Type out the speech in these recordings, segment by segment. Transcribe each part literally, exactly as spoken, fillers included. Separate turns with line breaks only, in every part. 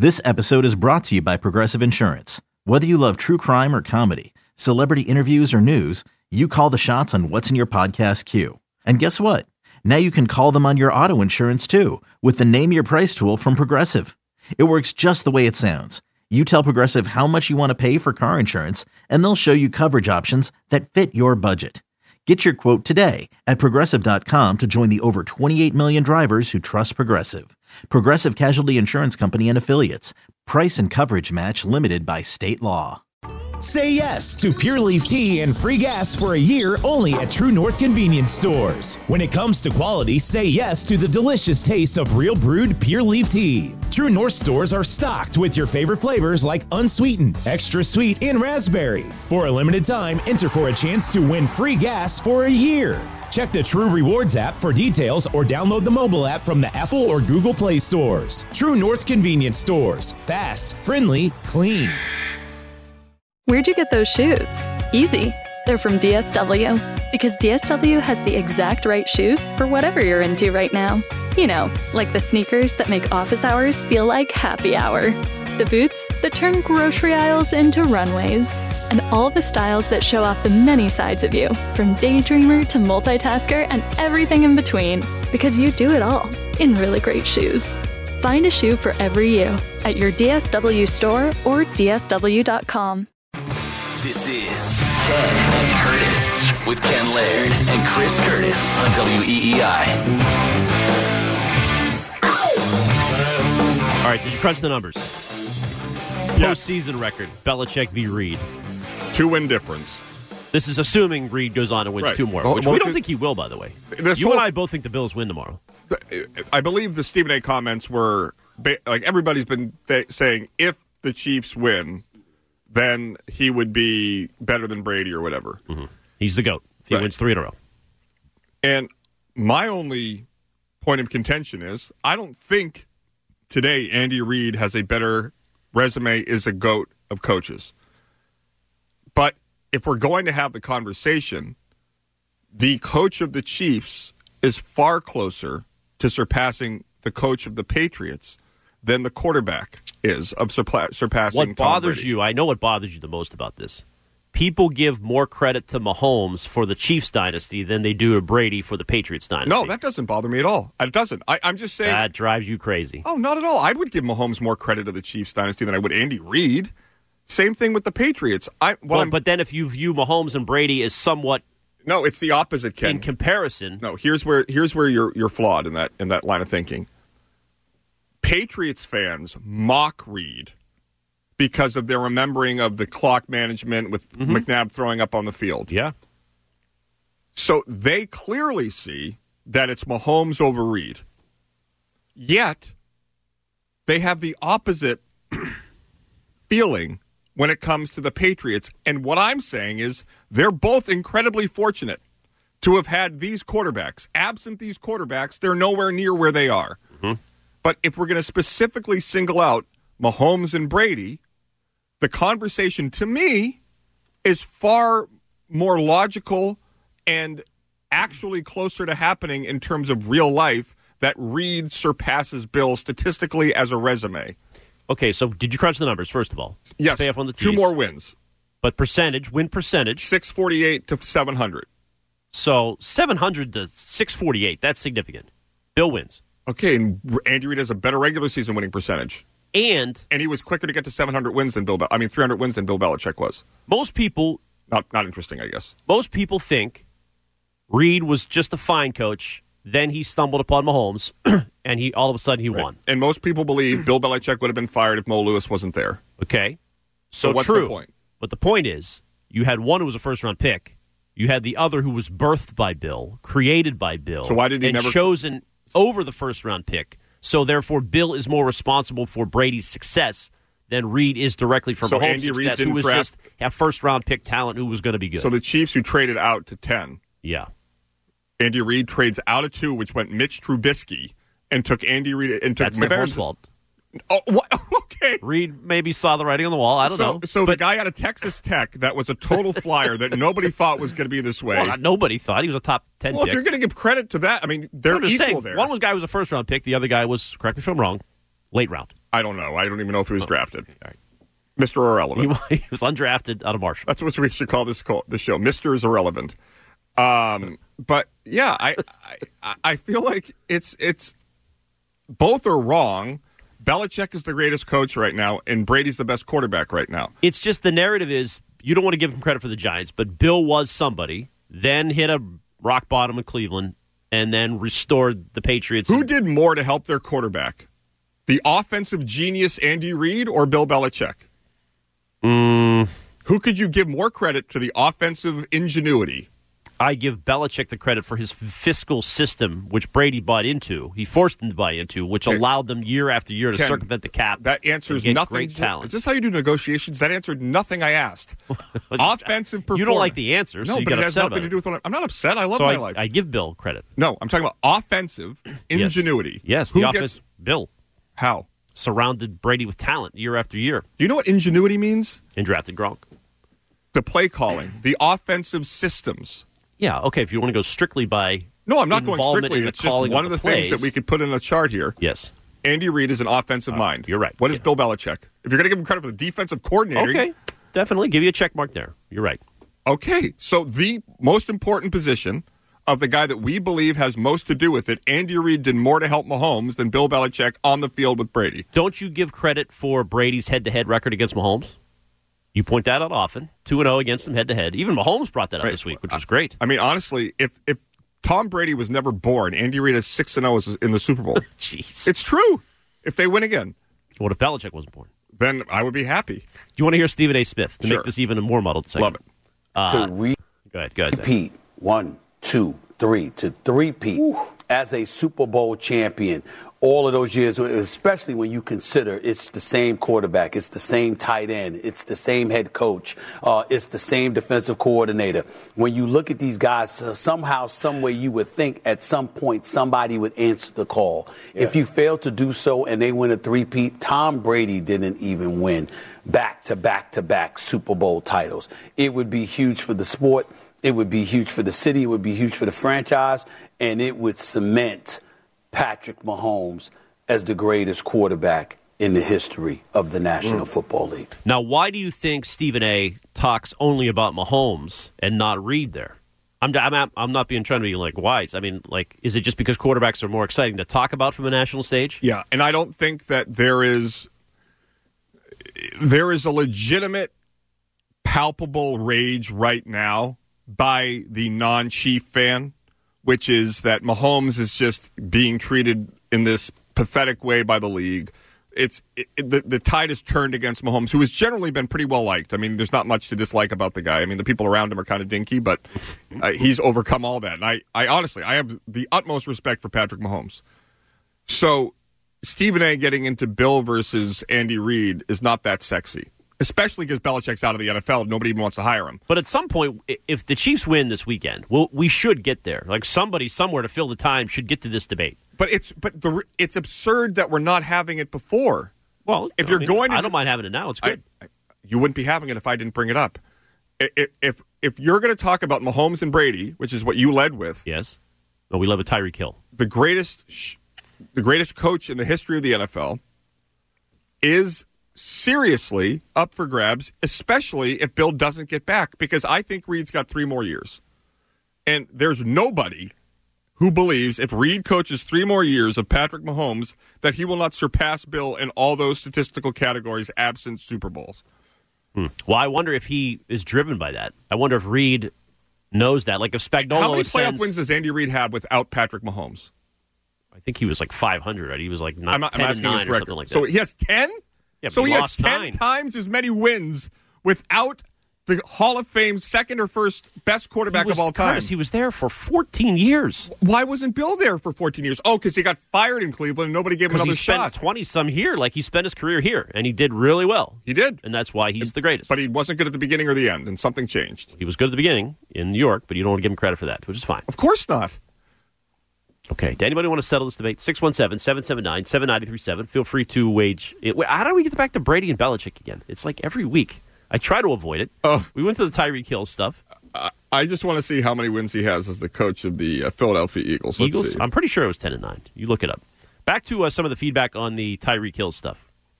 This episode is brought to you by Progressive Insurance. Whether you love true crime or comedy, celebrity interviews or news, you call the shots on what's in your podcast queue. And guess what? Now you can call them on your auto insurance too with the Name Your Price tool from Progressive. It works just the way it sounds. You tell Progressive how much you want to pay for car insurance, and they'll show you coverage options that fit your budget. Get your quote today at Progressive dot com to join the over twenty-eight million drivers who trust Progressive. Progressive Casualty Insurance Company and Affiliates. Price and coverage match limited by state law.
Say yes to Pure Leaf Tea and free gas for a year only at True North Convenience Stores. When it comes to quality, say yes to the delicious taste of real brewed Pure Leaf Tea. True North stores are stocked with your favorite flavors like unsweetened, extra sweet, and raspberry. For a limited time, enter for a chance to win free gas for a year. Check the True Rewards app for details or download the mobile app from the Apple or Google Play stores. True North Convenience Stores. Fast, friendly, clean.
Where'd you get those shoes? Easy. They're from D S W. Because D S W has the exact right shoes for whatever you're into right now. You know, like the sneakers that make office hours feel like happy hour. The boots that turn grocery aisles into runways. And all the styles that show off the many sides of you, from daydreamer to multitasker and everything in between. Because you do it all in really great shoes. Find a shoe for every you at your D S W store or D S W dot com.
This is Ken and Curtis with Ken Laird and Chris Curtis on W E E I.
All right, did you crunch the numbers?
Yes.
Postseason record, Belichick v. Reed.
Two-win difference.
This is assuming Reed goes on and wins
Right.
two more,
Well,
which
well,
we don't
it-
think he will, by the way.
This
You
whole-
and I both think the Bills win tomorrow.
I believe the Stephen A. comments were, ba- like, everybody's been th- saying if the Chiefs win, then he would be better than Brady or whatever.
Mm-hmm. He's the GOAT if he
Right.
wins three in a row.
And my only point of contention is I don't think today Andy Reid has a better resume, is a GOAT of coaches. But if we're going to have the conversation, the coach of the Chiefs is far closer to surpassing the coach of the Patriots than the quarterback is of surpa- surpassing
What
Tom
bothers
Brady.
you, I know what bothers you the most about this. People give more credit to Mahomes for the Chiefs dynasty than they do to Brady for the Patriots dynasty.
No, that doesn't bother me at all. It doesn't. I, I'm just saying.
That drives you crazy.
Oh, not at all. I would give Mahomes more credit to the Chiefs dynasty than I would Andy Reid. Same thing with the Patriots. I, what
Well,
I'm,
but then if you view Mahomes and Brady as somewhat
no, it's the opposite, Ken.
in comparison,
No, here's where here's where you're you're flawed in that in that line of thinking. Patriots fans mock Reid because of their remembering of the clock management with
Mm-hmm.
McNabb throwing up on the field.
yeah.
So they clearly see that it's Mahomes over Reid. Yet they have the opposite feeling when it comes to the Patriots. And what I'm saying is they're both incredibly fortunate to have had these quarterbacks. Absent these quarterbacks, they're nowhere near where they are.
Mm-hmm.
But if we're going to specifically single out Mahomes and Brady, the conversation to me is far more logical and actually closer to happening in terms of real life that Reid surpasses Bill statistically as a resume.
Okay, so did you crunch the numbers, first of all?
Yes,
Pay off on the
two
T's.
more wins.
But percentage, win percentage.
six forty-eight to seven hundred.
So seven hundred to six forty-eight, that's significant. Bill wins.
Okay, and Andy Reid has a better regular season winning percentage.
And
And he was quicker to get to seven hundred wins than Bill Bel- I mean, three hundred wins than Bill Belichick was.
most people
Not not interesting, I guess.
most people think Reid was just a fine coach. Then he stumbled upon Mahomes, and he all of a sudden he
Right.
won.
And most people believe Bill Belichick would have been fired if Mo Lewis wasn't there.
Okay?
So,
So,
what's
true.
the point?
But the point is, you had one who was a first-round pick. You had the other who was birthed by Bill, created by Bill.
So why did he
and
never-
chosen over the first-round pick. So therefore, Bill is more responsible for Brady's success than Reid is directly for
So
Mahomes'
Andy Reid
success, who
didn't
was
draft-
just have first-round pick talent who was going to be good.
So the Chiefs, who traded out to ten,
yeah.
Andy Reid trades out of two, which went Mitch Trubisky, and took Andy Reid and took
That's the Bears'
Mahomes-
fault.
Oh, what? Okay.
Reid maybe saw the writing on the wall. I don't
so,
know.
So the guy out of Texas Tech that was a total flyer that nobody thought was going to be this way.
Well, not nobody thought he was a top ten
Well, if
pick.
you're going to give credit to that, I mean, they're
I'm just
equal
saying,
there.
one was guy was a first round pick. The other guy was, correct me if I'm wrong, late round.
I don't know. I don't even know if he was
oh,
drafted.
Okay, all right.
Mister Irrelevant.
He, he was undrafted out of Marshall.
That's what we should call this call, this show. Mister is Irrelevant. Um, but yeah, I, I I feel like it's it's both are wrong. Belichick is the greatest coach right now, and Brady's the best quarterback right now.
It's just the narrative is you don't want to give him credit for the Giants, but Bill was somebody, then hit a rock bottom in Cleveland, and then restored the Patriots.
Who did more to help their quarterback? The offensive genius Andy Reid or Bill Belichick?
Mm.
Who could you give more credit to the offensive ingenuity?
I give Belichick the credit for his fiscal system, which Brady bought into. He forced him to buy into, which
okay.
allowed them year after year to
Ken,
circumvent the cap.
That answers nothing.
Great talent.
Is this how you do negotiations? That answered nothing I asked. Offensive performance.
You don't like the answer, so
no,
you
but
get
it has
upset
nothing
about
to
it.
do with what I'm, I'm not upset. I love
so
my
I,
life.
I give Bill credit.
No, I'm talking about offensive ingenuity.
Yes,
Who
the
gets,
offense. Bill.
How?
Surrounded Brady with talent year after year.
Do you know what ingenuity means?
And drafted Gronk.
The play calling, the offensive systems.
Yeah, okay, if you want to go strictly by
No, I'm not going
involvement
strictly.
in the
It's just
calling
one
of
of the,
the
things that
plays.
we could put in a chart here.
Yes.
Andy Reid is an offensive
Uh,
mind.
you're right.
What is
Yeah.
Bill Belichick? If you're going to give him credit for the defensive coordinator.
Okay, definitely. Give you a check mark there. You're right.
Okay, so the most important position of the guy that we believe has most to do with it, Andy Reid did more to help Mahomes than Bill Belichick on the field with Brady.
Don't you give credit for Brady's head-to-head record against Mahomes? You point that out often. two and oh against him head-to-head. Even Mahomes brought that up
Right.
this week, which was great.
I mean, honestly, if if Tom Brady was never born, Andy Reid is six and oh in the Super Bowl.
Jeez.
It's true. If they win again,
What if Belichick wasn't born?
then I would be happy.
Do you want to hear Stephen A. Smith to
Sure.
make this even a more muddled segment?
Love it.
Uh,
to re-
Go ahead. Go ahead. Zach.
repeat. One, two, three. To three-peat as a Super Bowl champion. All of those years, especially when you consider it's the same quarterback, it's the same tight end, it's the same head coach, uh, it's the same defensive coordinator. When you look at these guys, uh, somehow, some way, you would think at some point somebody would answer the call. Yeah. If you fail to do so and they win a three-peat, Tom Brady didn't even win back-to-back-to-back Super Bowl titles. It would be huge for the sport. It would be huge for the city. It would be huge for the franchise. And it would cement Patrick Mahomes as the greatest quarterback in the history of the National mm. Football League.
Now, why do you think Stephen A. talks only about Mahomes and not Reid there? I'm, I'm, I'm not being trying to be like wise. I mean, like, is it just because quarterbacks are more exciting to talk about from a national stage?
Yeah, and I don't think that there is there is a legitimate, palpable rage right now by the non-Chief fan, which is that Mahomes is just being treated in this pathetic way by the league. It's it, the the tide has turned against Mahomes, who has generally been pretty well liked. I mean, there's not much to dislike about the guy. I mean, the people around him are kind of dinky, but uh, he's overcome all that. And I, I honestly, I have the utmost respect for Patrick Mahomes. So Stephen A. getting into Bill versus Andy Reid is not that sexy. Especially because Belichick's out of the N F L. Nobody even wants to hire him.
But at some point, if the Chiefs win this weekend, well, we should get there. Like somebody somewhere to fill the time should get to this debate.
But it's but the it's absurd that we're not having it before.
Well,
if
I
you're
mean,
going, to,
I don't mind having it now. It's good.
I, you wouldn't be having it if I didn't bring it up. If if, if you're going to talk about Mahomes and Brady, which is what you led with,
yes. No, we love a Tyreek Hill,
the greatest, the greatest coach in the history of the N F L, is seriously up for grabs, especially if Bill doesn't get back, because I think Reid's got three more years. And there's nobody who believes if Reid coaches three more years of Patrick Mahomes that he will not surpass Bill in all those statistical categories absent Super Bowls.
Hmm. Well, I wonder if he is driven by that. I wonder if Reid knows that. Like if Spagnuolo
How many playoff
sends,
wins does Andy Reid have without Patrick Mahomes?
I think he was like five hundred, right? He was like nine,
I'm,
ten
I'm
and
asking
nine
his
or
record.
something like that.
So he has ten?
Yeah, but
so
he
he has
lost
ten
nine.
times as many wins without the Hall of Fame second or first best quarterback
was,
of all time.
Curtis, he was there for fourteen years.
Why wasn't Bill there for fourteen years? Oh, because he got fired in Cleveland and nobody gave him another
he spent
shot.
twenty-some here. Like he spent his career here, and he did really well.
He did.
And that's why he's the greatest.
But he wasn't good at the beginning or the end, and something changed.
He was good at the beginning in New York, but you don't want to give him credit for that, which is fine.
Of course not.
Okay. Do anybody want to settle this debate? six one seven, seven seven nine, seven nine three seven. Feel free to wage it. How do we get back to Brady and Belichick again? It's like every week. I try to avoid it.
Oh.
We went to the Tyreek Hill stuff.
Uh, I just want to see how many wins he has as the coach of the uh, Philadelphia Eagles. Let's
Eagles?
see.
I'm pretty sure it was ten and nine. You look it up. Back to uh, some of the feedback on the Tyreek Hill stuff.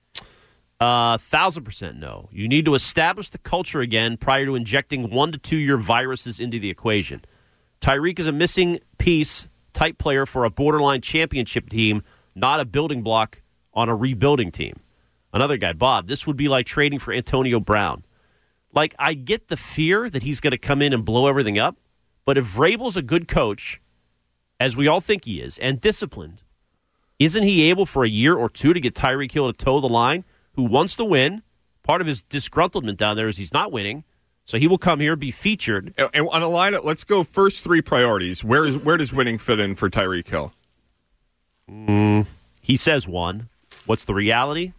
Uh, thousand percent no. You need to establish the culture again prior to injecting one to two year viruses into the equation. Tyreek is a missing piece type player for a borderline championship team, not a building block on a rebuilding team. Another guy, Bob, this would be like trading for Antonio Brown. Like, I get the fear that he's going to come in and blow everything up, but if Vrabel's a good coach, as we all think he is, and disciplined, isn't he able for a year or two to get Tyreek Hill to toe the line, who wants to win? Part of his disgruntlement down there is he's not winning, so he will come here, be featured.
And, and on a lineup, let's go first three priorities. Where is where does winning fit in for Tyreek Hill?
Mm, he says one. What's the reality?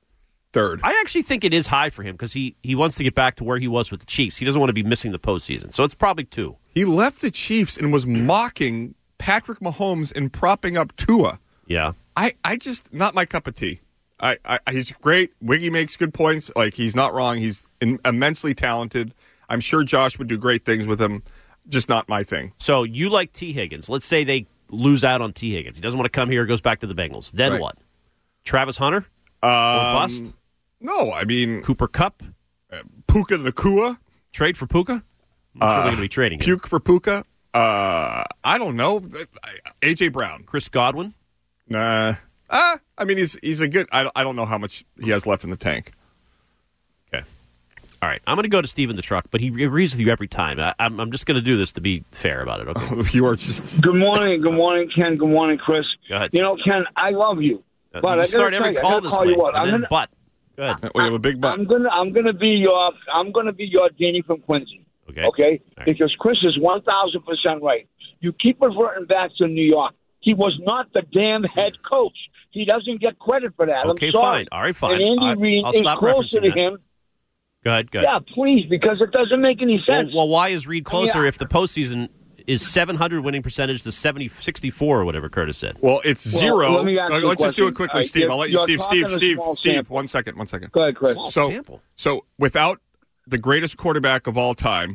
Third.
I actually think it is high for him because he, he wants to get back to where he was with the Chiefs. He doesn't want to be missing the postseason, so it's probably two.
He left the Chiefs and was mocking Patrick Mahomes and propping up Tua.
Yeah.
I, I just, not my cup of tea. I, I He's great. Wiggy makes good points. Like, he's not wrong. He's in, immensely talented. I'm sure Josh would do great things with him. Just not my thing.
So you like T. Higgins. Let's say they lose out on T. Higgins. He doesn't want to come here, goes back to the Bengals. Then
Right.
what? Travis Hunter?
Um,
or bust?
No, I mean,
Cooper Kupp?
uh, Puka Nakua.
Trade for Puka? I'm
Uh,
sure they're going to be trading him.
Puke for Puka. Uh, I don't know. A J. Brown.
Chris Godwin?
Nah. Uh, I mean, he's he's a good. I, I don't know how much he has left in the tank.
Okay. All right. I'm going to go to Steven the Truck, but he agrees with you every time. I, I'm, I'm just going to do this to be fair about it, okay?
You are just.
Good morning. Good morning, Ken. Good morning, Chris.
Go ahead.
You know, Ken, I love you.
Uh,
But
you
I gotta
start
tell
every
you, I
call
gotta
this
call
way,
you what,
and
I'm
then
gonna,
but. Go ahead.
We have a big butt.
I'm gonna I'm gonna be your I'm gonna be your Danny from Quincy.
Okay.
Okay?
Right.
Because Chris is one thousand percent right. You keep reverting back to New York. He was not the damn head coach. He doesn't get credit for that.
Okay,
I'm sorry.
fine. All right, fine.
And Andy
I-
Reid
I'll
is
stop
closer
referencing
to
that.
him.
Go ahead, go ahead.
Yeah, please, because it doesn't make any
Well,
sense.
well, why is Reed closer
I mean,
if the postseason is seven hundred winning percentage to seventy sixty-four or whatever Curtis said?
Well, it's
Well,
zero.
let me ask
Uh,
you a
Let's just do it
question.
quickly,
Uh,
Steve.
you're-
I'll let you,
you're
Steve,
talking
Steve,
a
Steve,
small
Steve.
sample.
One second, one second.
Go ahead, Chris.
Small
So,
sample.
so without the greatest quarterback of all time,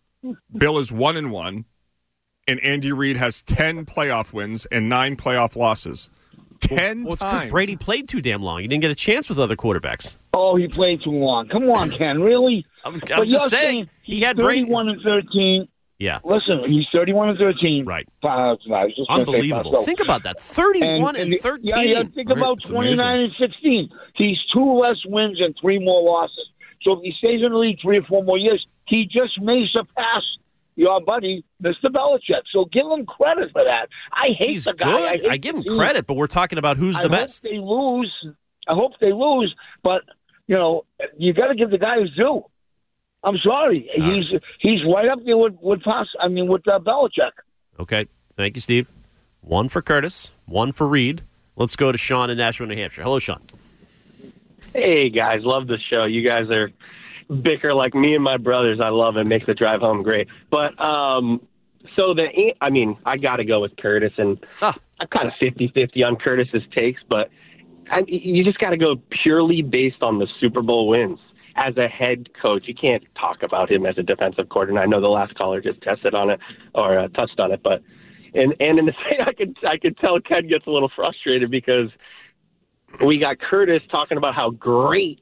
Bill is one and one, and Andy Reid has ten playoff wins and nine playoff losses. Ten
Well, it's
times.
because Brady played too damn long. He didn't get a chance with other quarterbacks.
Oh, he played too long. Come on, Ken. Really?
I'm, I'm
But
just
you're
saying he
he's
had Brady.
thirty-one and thirteen.
Yeah,
Listen, he's thirty-one and thirteen.
Right.
Uh, I was just gonna say
unbelievable.
Pascal.
Think about that: thirty-one and,
the-
thirteen.
Yeah, yeah. Think
Right,
about
it's
twenty-nine and sixteen. He's two less wins and three more losses. So if he stays in the league three or four more years, he just may surpass your buddy, Mister Belichick. So give him credit for that. I hate
He's
the
good.
guy. I, hate
I give
the
him
team.
credit, but we're talking about who's
I
the
hope
best.
they lose. I hope they lose, but you know you got to give the guy his due. I'm sorry,
All
he's he's right up there with with Pas- I mean with uh, Belichick.
Okay, thank you, Steve. One for Curtis, one for Reed. Let's go to Sean in Nashville, New Hampshire. Hello, Sean.
Hey, guys. Love the show. You guys are bicker like me and my brothers. I love it. Makes the drive home great. But, um, so the, I mean, I got to go with Curtis, and
Ah.
I'm kind of fifty-fifty on Curtis's takes, but I, you just got to go purely based on the Super Bowl wins. As a head coach, you can't talk about him as a defensive coordinator. I know the last caller just tested on it or uh, touched on it, but and and in the same, I could I could tell Ken gets a little frustrated because we got Curtis talking about how great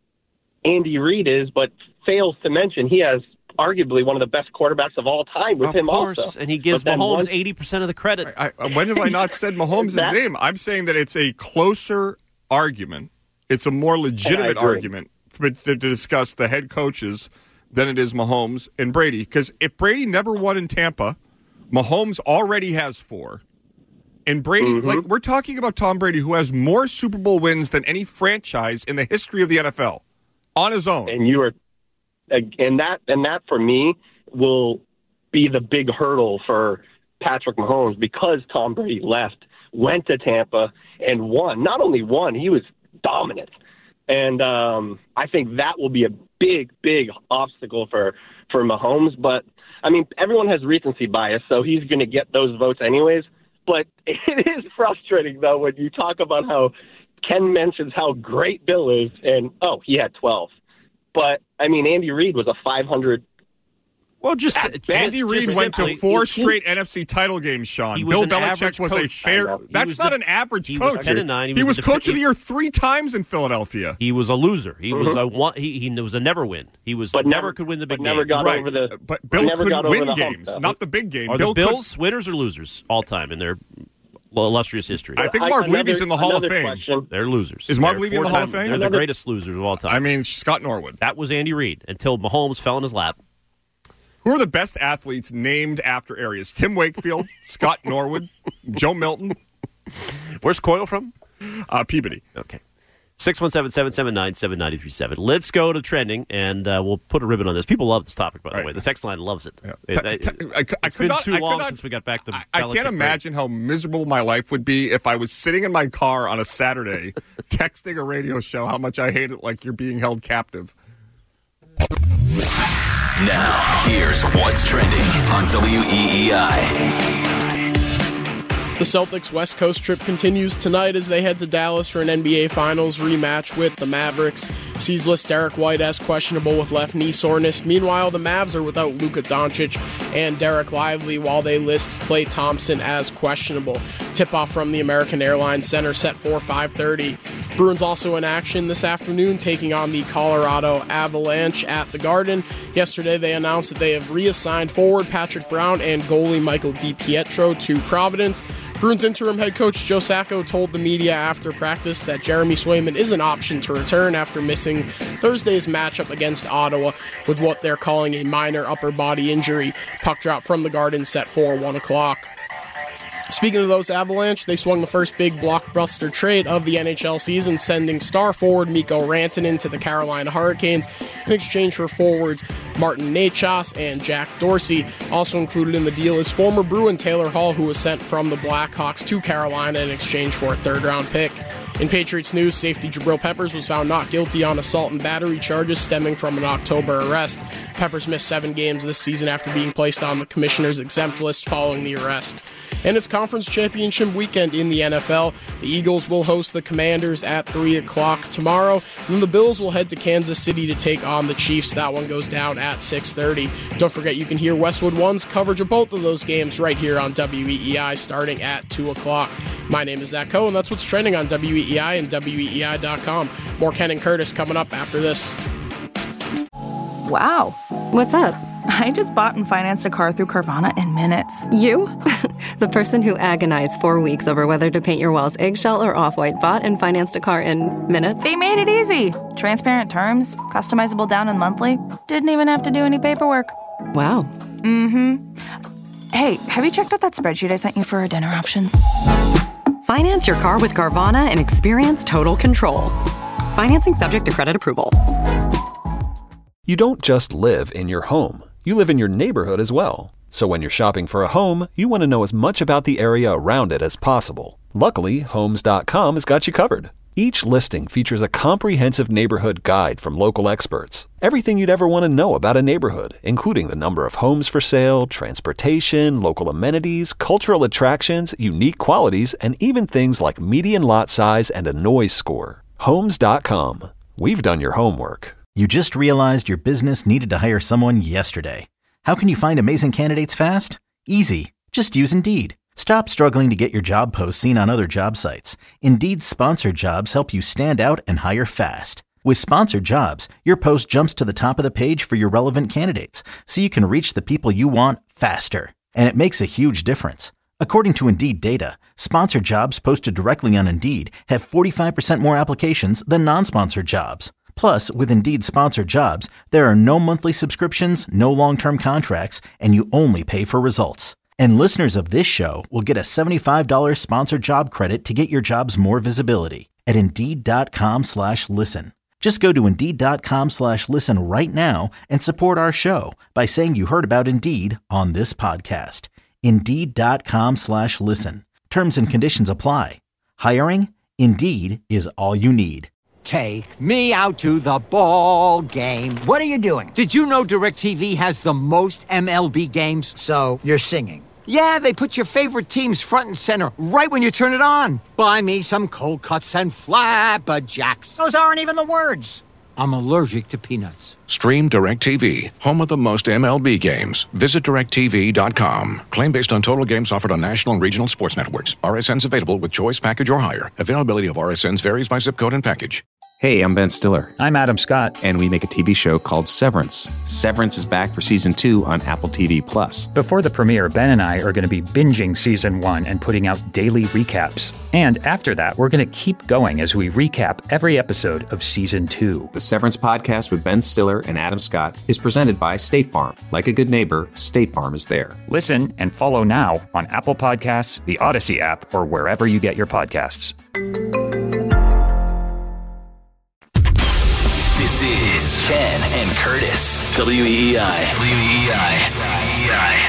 Andy Reid is, but fails to mention he has arguably one of the best quarterbacks of all time with
Of
him
course,
also.
and he gives
But then
Mahomes
once-
eighty percent of the credit.
I, I, when have I not said Mahomes'
That-
name? I'm saying that it's a closer argument. It's a more legitimate
agree.
argument to, to discuss the head coaches than it is Mahomes and Brady. Because if Brady never won in Tampa, Mahomes already has four. And Brady,
Mm-hmm.
like we're talking about Tom Brady, who has more Super Bowl wins than any franchise in the history of the N F L on his own.
and you are, and that and that for me will be the big hurdle for Patrick Mahomes because Tom Brady left, went to Tampa, and won. Not only won, he was dominant, and um, I think that will be a big, big obstacle for for Mahomes. But I mean, everyone has recency bias, so he's going to get those votes anyways. But it is frustrating though when you talk about how Ken mentions how great Bill is, and oh, he had twelve. But, I mean, Andy Reid was a five hundred
Well, just,
Andy
just,
Reid
just
went
simply,
to four straight N F C title games, Sean.
He was
Bill
an
Belichick was
coach.
a fair. That's not
the,
an average
he
coach.
Was ten and nine. He,
he was,
was
coach
defi-
of the year three times in Philadelphia.
He was a loser. He
mm-hmm.
was a one. He, he was a never win. He was
but
never,
never
could win the big
but
game.
Never got
right.
over the.
But Bill
never
couldn't
got
win
over the
games,
hump,
not the big game.
Are
Bill
the Bills
could,
winners or losers all time in their illustrious history?
I think Marv
another,
Levy's in the Hall of Fame.
Question.
They're losers.
Is Marv
They're
Levy in the Hall of Fame?
They're
another,
the greatest losers of all time.
I mean, Scott Norwood.
That was Andy Reid until Mahomes fell in his lap.
Who are the best athletes named after areas? Tim Wakefield, Scott Norwood, Joe Milton.
Where's Coyle from?
Uh, Peabody.
Okay. six one seven, seven seven nine, seven nine three seven. Let's go to trending, and uh, we'll put a ribbon on this. People love this topic, by the
right.
way. The text line loves it.
Yeah.
it,
T-
it
t- I, I,
it's
I could
been
not,
too
I
long
could not,
since we got back to
I, I can't imagine how miserable my life would be if I was sitting in my car on a Saturday texting a radio show how much I hate it like you're being held captive.
Now, here's what's trending on W E E I.
The Celtics' West Coast trip continues tonight as they head to Dallas for an N B A Finals rematch with the Mavericks. Ceaseless Derek White as questionable with left knee soreness. Meanwhile, the Mavs are without Luka Doncic and Derek Lively while they list Klay Thompson as questionable. Tip-off from the American Airlines Center set for five thirty. Bruins also in action this afternoon, taking on the Colorado Avalanche at the Garden. Yesterday, they announced that they have reassigned forward Patrick Brown and goalie Michael DiPietro to Providence. Bruins interim head coach Joe Sacco told the media after practice that Jeremy Swayman is an option to return after missing Thursday's matchup against Ottawa with what they're calling a minor upper body injury. Puck drop from the Garden set for one o'clock. Speaking of those Avalanche, they swung the first big blockbuster trade of the N H L season, sending star forward Mikko Rantanen to the Carolina Hurricanes in exchange for forwards Martin Necas and Jack Dorsey. Also included in the deal is former Bruin Taylor Hall, who was sent from the Blackhawks to Carolina in exchange for a third-round pick. In Patriots news, safety Jabril Peppers was found not guilty on assault and battery charges stemming from an October arrest. Peppers missed seven games this season after being placed on the commissioner's exempt list following the arrest. And it's conference championship weekend in the N F L. The Eagles will host the Commanders at three o'clock tomorrow. And the Bills will head to Kansas City to take on the Chiefs. That one goes down at six thirty. Don't forget you can hear Westwood One's coverage of both of those games right here on W E E I starting at two o'clock. My name is Zach Coe, and that's what's trending on W E E I and W E E I dot com. More Ken and Curtis coming up after this.
Wow. What's up? I just bought and financed a car through Carvana in minutes.
You? The person who agonized four weeks over whether to paint your walls eggshell or off-white bought and financed a car in minutes?
They made it easy. Transparent terms, customizable down and monthly. Didn't even have to do any paperwork.
Wow.
Mm-hmm. Hey, have you checked out that spreadsheet I sent you for our dinner options?
Finance your car with Carvana and experience total control. Financing subject to credit approval.
You don't just live in your home. You live in your neighborhood as well. So when you're shopping for a home, you want to know as much about the area around it as possible. Luckily, Homes dot com has got you covered. Each listing features a comprehensive neighborhood guide from local experts. Everything you'd ever want to know about a neighborhood, including the number of homes for sale, transportation, local amenities, cultural attractions, unique qualities, and even things like median lot size and a noise score. Homes dot com. We've done your homework.
You just realized your business needed to hire someone yesterday. How can you find amazing candidates fast? Easy. Just use Indeed. Stop struggling to get your job posts seen on other job sites. Indeed's sponsored jobs help you stand out and hire fast. With sponsored jobs, your post jumps to the top of the page for your relevant candidates, so you can reach the people you want faster. And it makes a huge difference. According to Indeed data, sponsored jobs posted directly on Indeed have forty-five percent more applications than non-sponsored jobs. Plus, with Indeed sponsored jobs, there are no monthly subscriptions, no long-term contracts, and you only pay for results. And listeners of this show will get a seventy-five dollars sponsored job credit to get your jobs more visibility at Indeed.com slash listen. Just go to Indeed.com slash listen right now and support our show by saying you heard about Indeed on this podcast. Indeed.com slash listen. Terms and conditions apply. Hiring? Indeed is all you need.
Take me out to the ball game.
What are you doing?
Did you know DirecTV has the most M L B games?
So, you're singing?
Yeah, they put your favorite teams front and center right when you turn it on. Buy me some cold cuts and flapjacks.
Those aren't even the words.
I'm allergic to peanuts.
Stream DirecTV, home of the most M L B games. Visit direct T V dot com. Claim based on total games offered on national and regional sports networks. R S Ns available with choice package or higher. Availability of R S Ns varies by zip code and package.
Hey, I'm Ben Stiller. I'm Adam Scott, and we make a T V show called Severance. Severance is back for season two on Apple T V Plus.
Before the premiere, Ben and I are going to be binging season one and putting out daily recaps. And after that, we're going to keep going as we recap every episode of season two.
The Severance podcast with Ben Stiller and Adam Scott is presented by State Farm. Like a good neighbor, State Farm is there.
Listen and follow now on Apple Podcasts, the Odyssey app, or wherever you get your podcasts.
This is Ken and Curtis, W E E I. W E E I.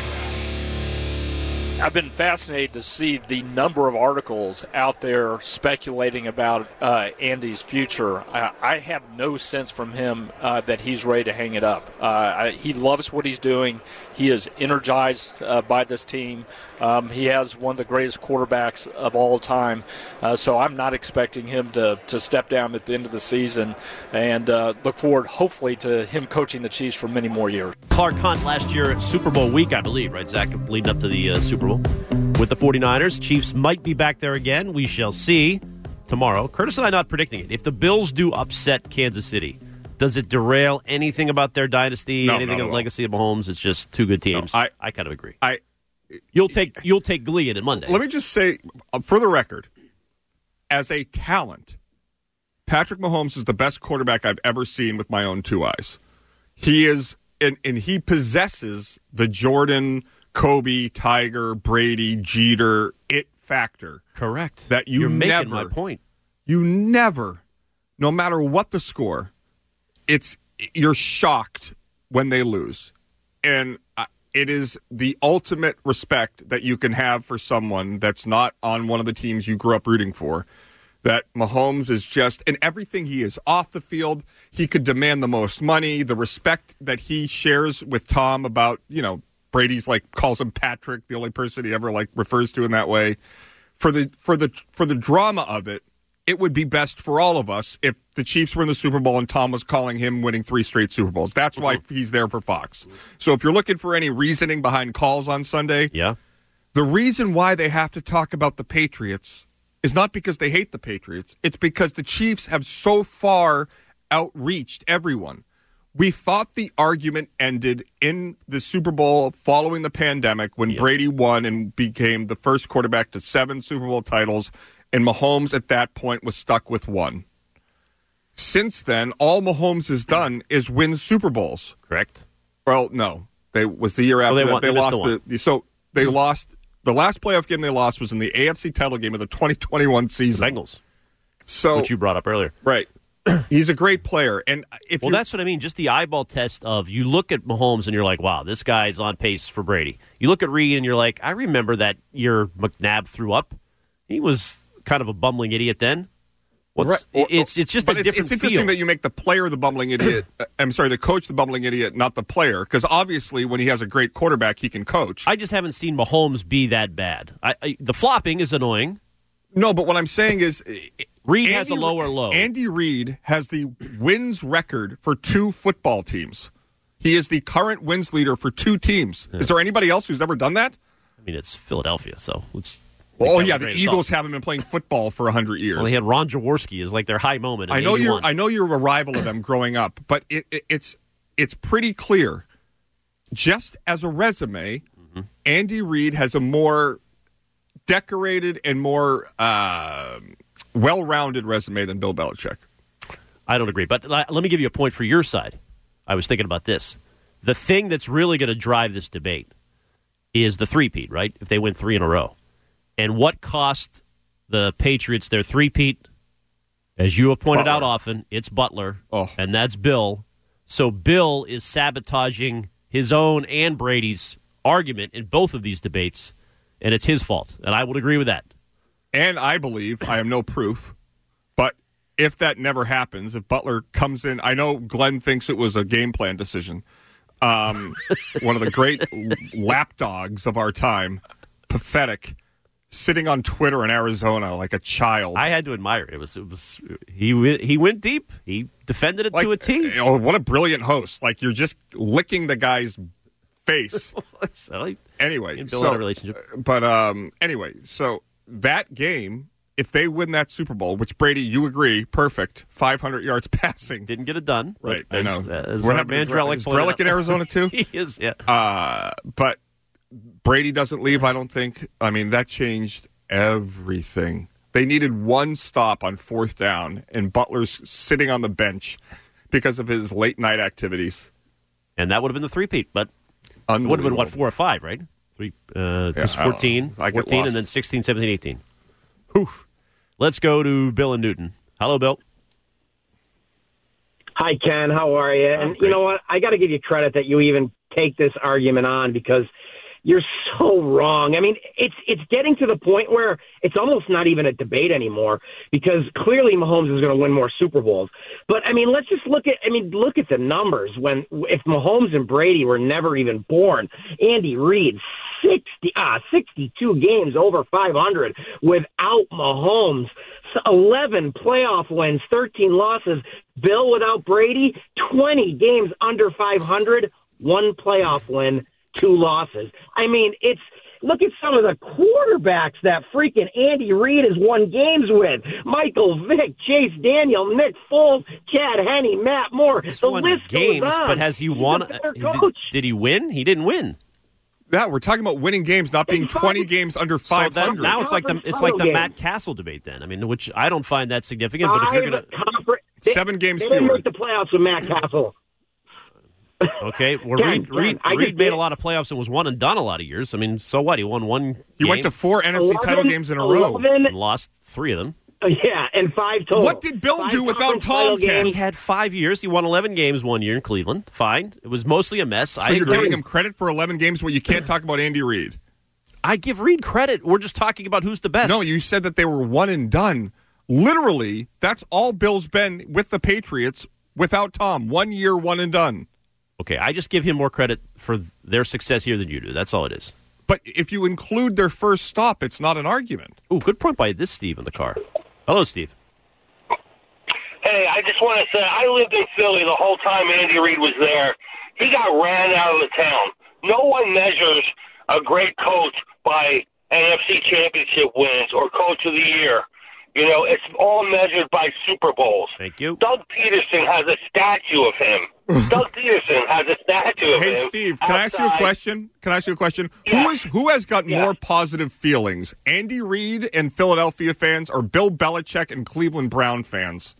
I've been fascinated to see the number of articles out there speculating about uh, Andy's future. I, I have no sense from him uh, that he's ready to hang it up. Uh, I, he loves what he's doing. He is energized uh, by this team. Um, he has one of the greatest quarterbacks of all time. Uh, so I'm not expecting him to, to step down at the end of the season, and uh, look forward, hopefully, to him coaching the Chiefs for many more years.
Clark Hunt last year, Super Bowl week, I believe, right, Zach, leading up to the uh, Super Bowl with the 49ers. Chiefs might be back there again. We shall see tomorrow. Curtis and I not predicting it. If the Bills do upset Kansas City, does it derail anything about their dynasty,
no,
anything of the legacy of Mahomes? It's just two good teams.
No, I,
I kind of agree.
I
You'll take you'll take Glee in it Monday.
Let me just say, uh, for the record, as a talent, Patrick Mahomes is the best quarterback I've ever seen with my own two eyes. He is, and, and he possesses the Jordan, Kobe, Tiger, Brady, Jeter it factor.
Correct.
That you
You're
never,
making my point.
You never, no matter what the score, it's you're shocked when they lose, and uh, it is the ultimate respect that you can have for someone that's not on one of the teams you grew up rooting for. That Mahomes is just, and everything he is off the field, he could demand the most money, the respect that he shares with Tom about, you know, Brady's like calls him Patrick, the only person he ever like refers to in that way. For the for the for the drama of it, it would be best for all of us if the Chiefs were in the Super Bowl and Tom was calling him winning three straight Super Bowls. That's why he's there for Fox. So if you're looking for any reasoning behind calls on Sunday,
yeah,
the reason why they have to talk about the Patriots is not because they hate the Patriots. It's because the Chiefs have so far outreached everyone. We thought the argument ended in the Super Bowl following the pandemic when yep. Brady won and became the first quarterback to seven Super Bowl titles, and Mahomes at that point was stuck with one. Since then, all Mahomes has done is win Super Bowls.
Correct.
Well, no. They was the year after
well, they,
that.
won,
They,
they
lost
the,
the so they mm-hmm. lost the last playoff game they lost was in the A F C title game of the twenty twenty-one season.
The Bengals.
So
which you brought up earlier.
Right. He's a great player. And if
Well, that's what I mean. Just the eyeball test of you look at Mahomes and you're like, wow, this guy's on pace for Brady. You look at Reed and you're like, I remember that year McNabb threw up. He was kind of a bumbling idiot then. What's, right. It's it's just
but
a
it's,
different
It's interesting
feel.
that you make the player the bumbling idiot. I'm sorry, the coach the bumbling idiot, not the player. Because obviously when he has a great quarterback, he can coach.
I just haven't seen Mahomes be that bad. I, I, the flopping is annoying.
No, but what I'm saying is...
Reed
Andy,
has a lower low.
Andy Reid has the wins record for two football teams. He is the current wins leader for two teams. Yeah. Is there anybody else who's ever done that?
I mean, it's Philadelphia, so let's...
Oh, yeah, the Eagles haven't been playing football for one hundred years.
Well, they had Ron Jaworski as like their high moment in
I know
eighty-one.
you're I know you're a rival of them growing up, but it, it, it's it's pretty clear. Just as a resume, mm-hmm. Andy Reid has a more decorated and more... Uh, well-rounded resume than Bill Belichick.
I don't agree, but let me give you a point for your side. I was thinking about this. The thing that's really going to drive this debate is the three-peat, right? If they win three in a row. And what cost the Patriots their three-peat? As you have pointed Butler. out often, it's Butler,
oh.
and that's Bill. So Bill is sabotaging his own and Brady's argument in both of these debates, and it's his fault. And I would agree with that.
And I believe, I have no proof, but if that never happens, if Butler comes in, I know Glenn thinks it was a game plan decision. Um, one of the great lapdogs of our time, pathetic, sitting on Twitter in Arizona like a child.
I had to admire it. It was, it was he went, he went deep. He defended it
like,
to a T.
Oh, what a brilliant host! Like you're just licking the guy's face.
so,
anyway,
build
so,
a relationship.
But um, anyway, so that game, if they win that Super Bowl, which Brady, you agree, perfect, five hundred yards passing,
didn't get it done.
Right,
as,
I know.
As
What
our
happened
man
to
Drellick
Is
pointed
Drellick
out.
in Arizona too?
He is, yeah.
Uh, but Brady doesn't leave. I don't think. I mean, that changed everything. They needed one stop on fourth down, and Butler's sitting on the bench because of his late night activities.
And that would have been the three-peat, but it would have been, what, four or five, right? Three, uh,
Yeah,
was
I don't
fourteen,
know. I get
fourteen
lost.
and then sixteen, seventeen, eighteen. Whew. Let's go to Bill and Newton. Hello, Bill.
Hi, Ken. How are you? And you know what? I got to give you credit that you even take this argument on because you're so wrong. I mean, it's it's getting to the point where it's almost not even a debate anymore because clearly Mahomes is going to win more Super Bowls. But I mean, let's just look at I mean, look at the numbers. When if Mahomes and Brady were never even born, Andy Reid sixty ah sixty-two games over five hundred without Mahomes. eleven playoff wins, thirteen losses. Bill without Brady, twenty games under five hundred, one playoff win, two losses. I mean, it's look at some of the quarterbacks that freaking Andy Reid has won games with. Michael Vick, Chase Daniel, Nick Foles, Chad Henne, Matt Moore.
He's
the
won
list
games,
goes on.
but has he
He's
won?
a better
Did,
coach.
did he win? He didn't win.
Yeah, we're talking about winning games, not being twenty games under
So
five
that,
hundred.
now it's like the it's like the
Title
Matt Castle debate then. I mean, which I don't find that significant. But if you're
Five
gonna
confer- they-
Seven games
They didn't
fewer.
make the playoffs with Matt Castle.
okay, well,
Ken,
Reed,
Ken,
Reed,
I
Reed
just
made
did-
a lot of playoffs and was one and done a lot of years. I mean, so what? He won one.
He went
game
to four N F C title
eleven,
games in a row.
eleven
and lost three of them.
Yeah, and five total.
What did Bill
Five
do without
conference
Tom,
title
Ken?
games.
He had five years. He won eleven games one year in Cleveland. Fine. It was mostly a mess.
So
I
you're
agree.
giving him credit for eleven games where you can't talk about Andy Reid.
I give Reed credit. We're just talking about who's the best.
No, you said that they were one and done. Literally, that's all Bill's been with the Patriots without Tom. One year, one and done.
Okay, I just give him more credit for their success here than you do. That's all it is.
But if you include their first stop, it's not an argument.
Ooh, good point by this Steve in the car. Hello, Steve.
Hey, I just want to say, I lived in Philly the whole time Andy Reid was there. He got ran out of the town. No one measures a great coach by N F C championship wins or coach of the year. You know, it's all measured by Super Bowls.
Thank you.
Doug Peterson has a statue of him. Doug Peterson has a statue of
Hey,
him.
Steve, can I ask you a
outside.
question? Can I ask you a question?
Yeah.
Who is who has got
Yeah.
more positive feelings, Andy Reid and Philadelphia fans, or Bill Belichick and Cleveland Brown fans?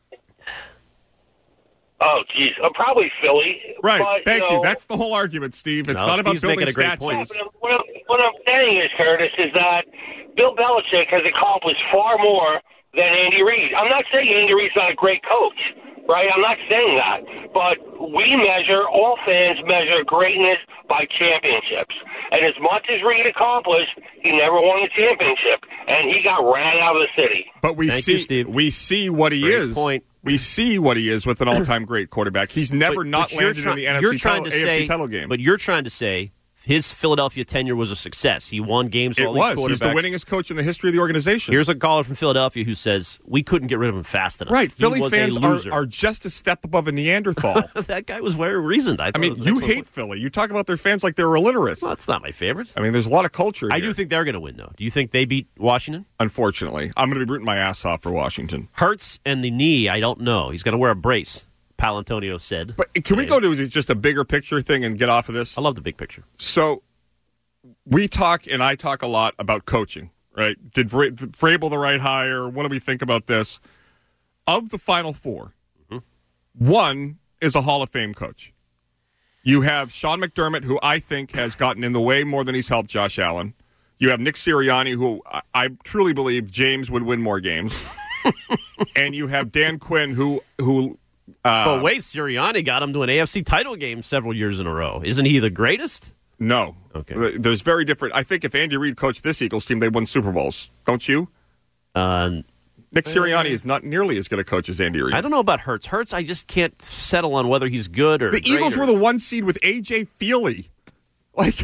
Oh, geez. Uh, probably Philly.
Right.
But,
Thank
you.
you.
know,
That's the whole argument, Steve. It's
No,
not about
Steve's
building
making a great
statues.
point.
Yeah, but what, I'm, what I'm saying is, Curtis, is that Bill Belichick has accomplished far more than Andy Reid. I'm not saying Andy Reid's not a great coach, right? I'm not saying that. But we measure, all fans measure greatness by championships. And as much as Reid accomplished, he never won a championship. And he got ran out of the city.
But we
Thank
see
you, Steve.
we see what he
Great
is.
point.
We see what he is with an all-time great quarterback. He's never
But-
not
but you're
landed
try-
in the N F
you're
C
trying
title,
to
A F C
say,
title game.
But you're trying to say his Philadelphia tenure was a success. He won games. with
It
all
was.
These
He's the
quarterbacks.
winningest coach in the history of the organization.
Here's a caller from Philadelphia who says we couldn't get rid of him fast enough.
right.
He
Philly
was
fans
a
are,
loser.
are just a step above a Neanderthal.
that guy was very reasoned. I,
I
thought it
mean,
was an
you
excellent
hate
point.
Philly. You talk about their fans like they're illiterate.
Well, that's not my favorite.
I mean, there's a lot of culture
I
here.
do think they're going to win, though. Do you think they beat Washington?
Unfortunately, I'm going to be rooting my ass off for Washington.
Hurts and the knee, I don't know. He's going to wear a brace, Palantonio said.
But can we go to just a bigger picture thing and get off of this?
I love the big picture.
So we talk, and I talk a lot about coaching, right? Did Vra- Vrabel the right hire? What do we think about this? Of the Final Four,
mm-hmm.
one is a Hall of Fame coach. You have Sean McDermott, who I think has gotten in the way more than he's helped Josh Allen. You have Nick Sirianni, who I, I truly believe James would win more games. And you have Dan Quinn, who who. Uh,
but wait, Sirianni got him to an A F C title game several years in a row. Isn't he the greatest?
No.
Okay.
There's very different. I think if Andy Reid coached this Eagles team, they won Super Bowls. Don't you?
Uh,
Nick Sirianni is not nearly as good a coach as Andy Reid.
I don't know about Hurts. Hurts, I just can't settle on whether he's good or
The
great
Eagles
or-
were the one seed with A J Feely. Like,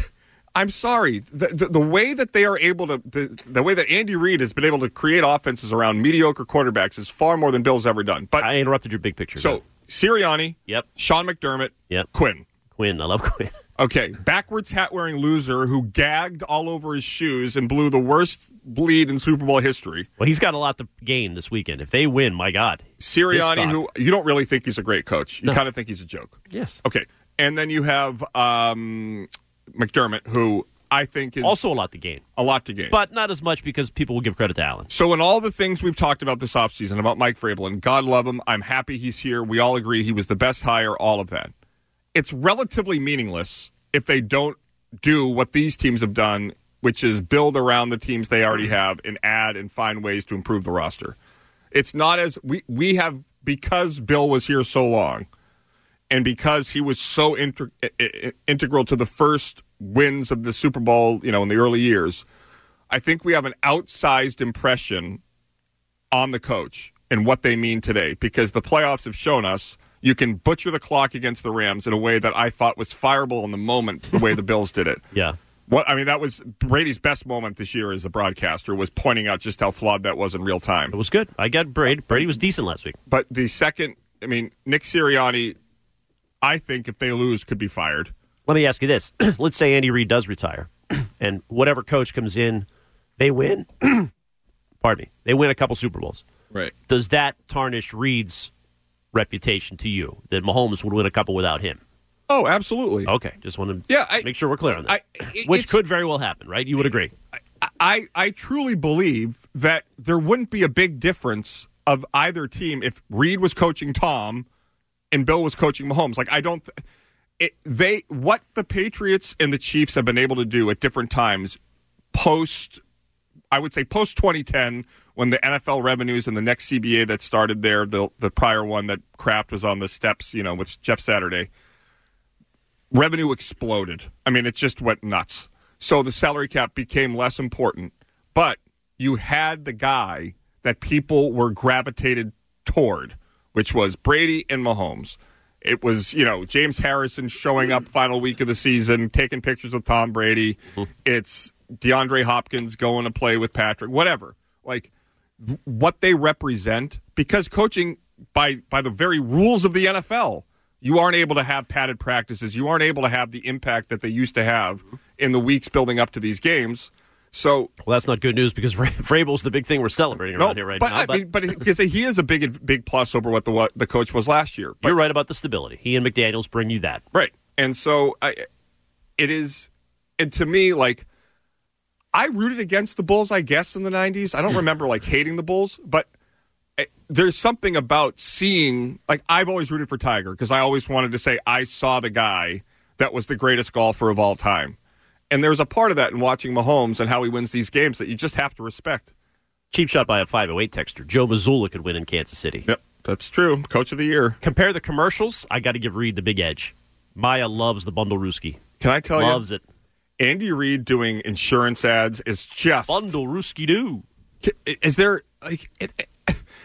I'm sorry. The, the, the way that they are able to, the, the way that Andy Reid has been able to create offenses around mediocre quarterbacks is far more than Bill's ever done. But
I interrupted your big picture.
So,
though.
Sirianni,
yep.
Sean McDermott,
yep.
Quinn.
Quinn, I love Quinn.
Okay, backwards hat-wearing loser who gagged all over his shoes and blew the worst bleed in Super Bowl history.
Well, he's got a lot to gain this weekend. If they win, my God.
Sirianni, who you don't really think he's a great coach. You no. kind of think he's a joke.
Yes.
Okay, and then you have um, McDermott, who I think is...
Also a lot to gain.
A lot to gain.
But not as much because people will give credit to Allen.
So in all the things we've talked about this offseason, about Mike Vrabel, and God love him, I'm happy he's here. We all agree he was the best hire, all of that. It's relatively meaningless if they don't do what these teams have done, which is build around the teams they already have and add and find ways to improve the roster. It's not as we we have, because Bill was here so long and because he was so inter, integral to the first wins of the Super Bowl, you know, in the early years, I think we have an outsized impression on the coach and what they mean today, because the playoffs have shown us you can butcher the clock against the Rams in a way that I thought was fireable in the moment, the way the Bills did it.
Yeah.
What I mean, that was Brady's best moment this year as a broadcaster, was pointing out just how flawed that was in real time.
It was good. I get Brady. Brady was decent last week.
But the second, I mean, Nick Sirianni, I think if they lose, could be fired.
Let me ask you this. Let's say Andy Reid does retire, and whatever coach comes in, they win. Pardon me. They win a couple Super Bowls.
Right.
Does that tarnish Reid's reputation to you, that Mahomes would win a couple without him?
Oh, absolutely.
Okay, just want to
yeah, I,
make sure we're clear on that.
I, it,
Which could very well happen, right? You would agree.
I, I, I truly believe that there wouldn't be a big difference of either team if Reid was coaching Tom and Bill was coaching Mahomes. Like, I don't it, they what the Patriots and the Chiefs have been able to do at different times post, I would say post twenty ten, when the N F L revenues and the next C B A that started there, the the prior one that Kraft was on the steps, you know, with Jeff Saturday, revenue exploded. I mean, it just went nuts. So the salary cap became less important, but you had the guy that people were gravitated toward, which was Brady and Mahomes. It was, you know, James Harrison showing up final week of the season, taking pictures with Tom Brady. It's DeAndre Hopkins going to play with Patrick, whatever. Like, th- what they represent, because coaching, by by the very rules of the N F L, you aren't able to have padded practices. You aren't able to have the impact that they used to have in the weeks building up to these games. So,
well, that's not good news, because Vrabel's the big thing we're celebrating around
no,
here right
but,
now.
I
but
mean, but because he is a big, big plus over what the what the coach was last year. But,
you're right about the stability. He and McDaniels bring you that,
right? And so, I, it is, and to me, like, I rooted against the Bulls, I guess, in the nineties. I don't remember like hating the Bulls, but there's something about seeing, like, I've always rooted for Tiger because I always wanted to say I saw the guy that was the greatest golfer of all time. And there's a part of that in watching Mahomes and how he wins these games that you just have to respect.
Cheap shot by a five oh eight texter. Joe Mazzulla could win in Kansas City.
Yep, that's true. Coach of the year.
Compare the commercials. I got to give Reid the big edge. Maya loves the Bundle Rooski.
Can I tell
loves
you?
Loves it.
Andy Reid doing insurance ads is just
Bundle Rooski doo.
Is there like it, it,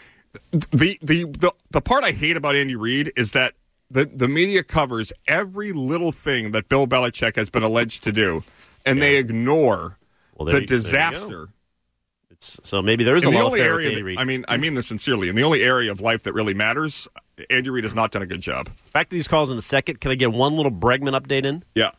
the, the the the part I hate about Andy Reid is that the the media covers every little thing that Bill Belichick has been alleged to do, and yeah. they ignore
well,
the
you,
disaster.
It's, so maybe there is
in
a
the
lot
only
of
area. That, I mean, I mean this sincerely. In the only area of life that really matters, Andy Reid has not done a good job.
Back to these calls in a second. Can I get one little Bregman update in?
Yeah.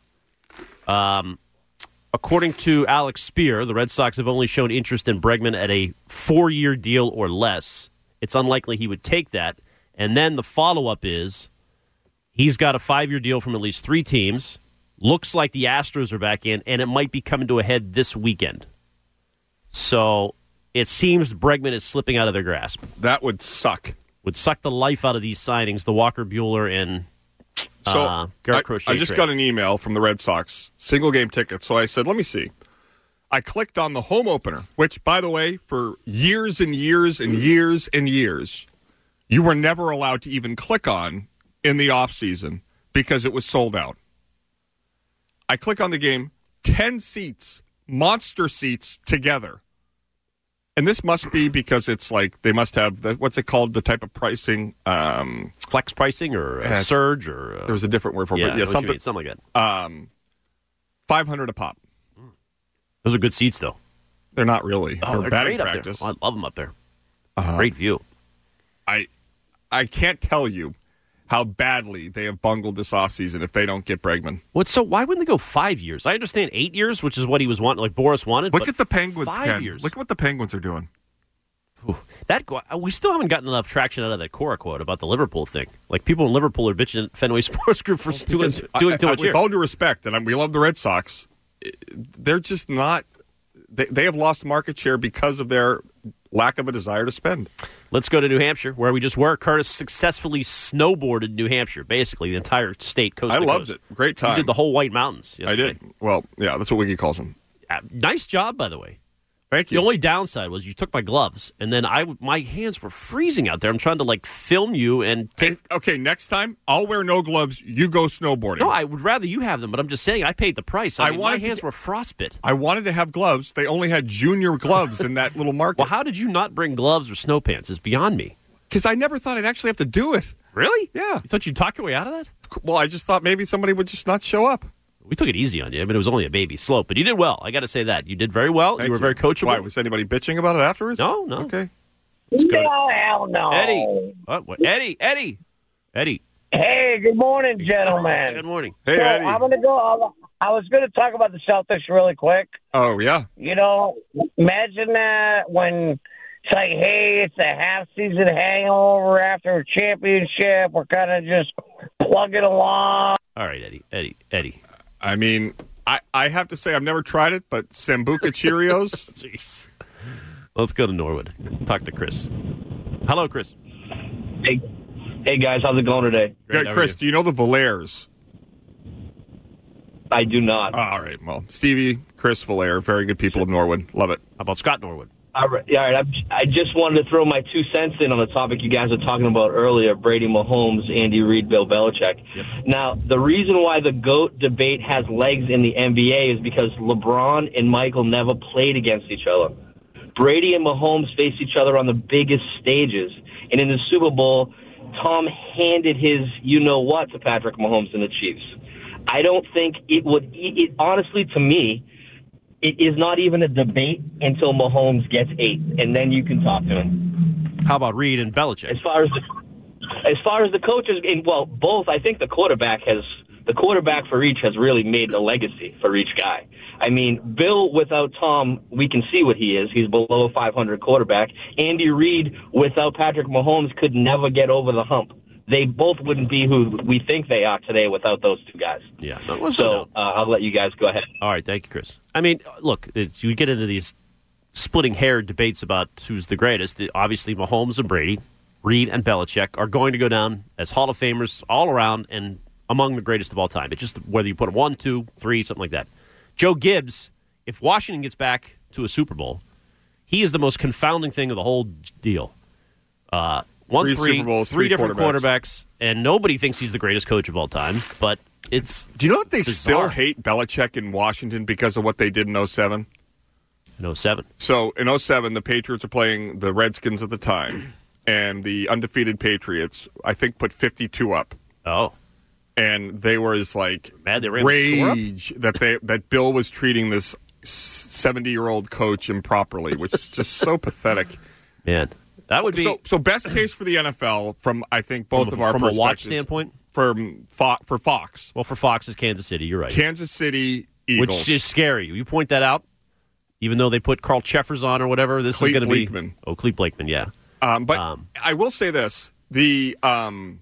Um, according to Alex Spear, the Red Sox have only shown interest in Bregman at a four-year deal or less. It's unlikely he would take that. And then the follow-up is he's got a five-year deal from at least three teams. Looks like the Astros are back in, and it might be coming to a head this weekend. So it seems Bregman is slipping out of their grasp.
That would suck.
Would suck the life out of these signings, the Walker Buehler and
so
uh, Garrett
I,
Crochet
I just
trade.
got an email from the Red Sox, single game ticket. So I said, let me see. I clicked on the home opener, which, by the way, for years and years and years and years, you were never allowed to even click on in the offseason because it was sold out. I click on the game, ten seats, monster seats together. And this must be because it's like they must have, the, what's it called, the type of pricing? Um,
Flex pricing or uh,
uh,
surge? or uh,
There was a different word for it.
Yeah,
but yeah something,
something like that.
Um, five hundred a pop.
Those are good seats, though.
They're not really.
Oh,
they're
they're
batting
great
practice.
up there. I love them up there.
Uh-huh.
Great view.
I I can't tell you how badly they have bungled this offseason if they don't get Bregman.
What? So why wouldn't they go five years? I understand eight years, which is what he was wanting, like Boris wanted.
Look
but
at the Penguins,
five
Ken.
years.
Look at what the Penguins are doing.
That we still haven't gotten enough traction out of that Cora quote about the Liverpool thing. Like people in Liverpool are bitching at Fenway Sports Group for doing, doing
I,
too
I,
much
with
here.
all due respect, and we love the Red Sox, they're just not. They, they have lost market share because of their lack of a desire to spend.
Let's go to New Hampshire, where we just were. Curtis successfully snowboarded New Hampshire, basically the entire state, coast
I
to
loved
coast.
it. Great time.
You did the whole White Mountains yesterday.
I did. Well, yeah, that's what Wiggy calls them.
Uh, nice job, by the way.
Thank you.
The only downside was you took my gloves, and then I my hands were freezing out there. I'm trying to like film you and take.
Hey, okay, next time I'll wear no gloves. You go snowboarding.
No, I would rather you have them, but I'm just saying I paid the price. I,
I
mean,
wanted
my hands
to,
were frostbit.
I wanted to have gloves. They only had junior gloves in that little market.
Well, how did you not bring gloves or snow pants? It's beyond me.
Because I never thought I'd actually have to do it.
Really?
Yeah.
You thought you'd talk your way out of that?
Well, I just thought maybe somebody would just not show up.
We took it easy on you. I mean, it was only a baby slope, but you did well. I got to say that. You did very well.
Thank
you were
you.
very coachable.
Why? Was anybody bitching about it afterwards?
No, no.
Okay.
No, hell no.
Eddie. What, what? Eddie. Eddie. Eddie.
Hey, good morning, gentlemen.
Good morning.
Hey,
so
Eddie.
I'm going to go. I was going to talk about the Celtics really quick.
Oh, yeah?
You know, imagine that when it's like, hey, it's a half-season hangover after a championship. We're kind of just plugging along.
All right, Eddie. Eddie. Eddie.
I mean, I, I have to say I've never tried it, but Sambuca Cheerios.
Jeez. Let's go to Norwood. Talk to Chris. Hello, Chris.
Hey, hey guys, how's it going today?
Great,
How are
Chris,
you?
do you know the Valairs?
I do not.
Oh, all right. Well, Stevie, Chris Valair, very good people of Norwood. Love it.
How about Scott Norwood?
All right, all right. I'm, I just wanted to throw my two cents in on the topic you guys were talking about earlier, Brady Mahomes, Andy Reid, Bill Belichick.
Yep.
Now, the reason why the GOAT debate has legs in the N B A is because LeBron and Michael never played against each other. Brady and Mahomes faced each other on the biggest stages. And in the Super Bowl, Tom handed his you-know-what to Patrick Mahomes and the Chiefs. I don't think it would – it honestly, to me – it is not even a debate until Mahomes gets eight, and then you can talk to him.
How about Reid and Belichick?
As far as the, as far as the coaches, and well, both. I think the quarterback has the quarterback for each has really made the legacy for each guy. I mean, Bill without Tom, we can see what he is. He's below a five hundred quarterback. Andy Reid without Patrick Mahomes could never get over the hump. They both wouldn't be who we think they are today without those two guys.
Yeah.
So uh, I'll let you guys go ahead.
All right. Thank you, Chris. I mean, look, it's, you get into these splitting hair debates about who's the greatest. Obviously, Mahomes and Brady, Reid and Belichick are going to go down as Hall of Famers all around and among the greatest of all time. It's just whether you put them one, two, three, something like that. Joe Gibbs, if Washington gets back to a Super Bowl, he is the most confounding thing of the whole deal. Uh One,
three,
three,
Super Bowls,
three,
three
different
quarterbacks.
quarterbacks, and nobody thinks he's the greatest coach of all time. But it's
Do you know that they
bizarre.
still hate Belichick in Washington because of what they did in oh seven?
In oh seven.
So in oh seven, the Patriots are playing the Redskins at the time, and the undefeated Patriots, I think, put fifty-two up.
Oh.
And they were as like
Mad they ran the score up?
rage that they that Bill was treating this seventy-year-old coach improperly, which is just so pathetic.
Man. That would be
so, so best case for the N F L from I think both
from,
of our
from a
perspectives.
watch standpoint.
From Fo- for Fox,
Well, for Fox, it's Kansas City. You're right.
Kansas City Eagles,
Which is scary. You point that out. Even though they put Carl Cheffers on or whatever, this
Clete
is going to be
Blakeman.
Oh, Clete Blakeman, yeah.
Um, but
Um,
I will say this: the um,